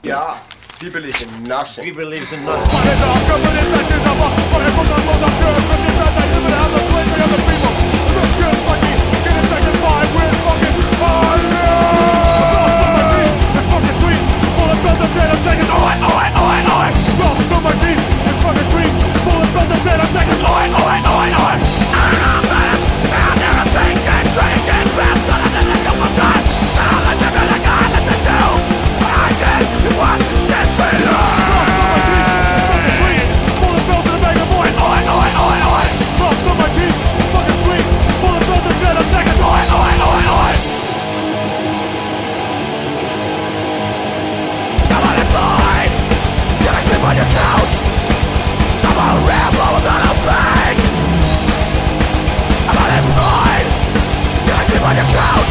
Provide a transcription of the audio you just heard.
Yeah, he believes in nothing. He believes in nothing. On your couch, I'm a rebel without a bank. I'm unemployed. You sleep on your couch.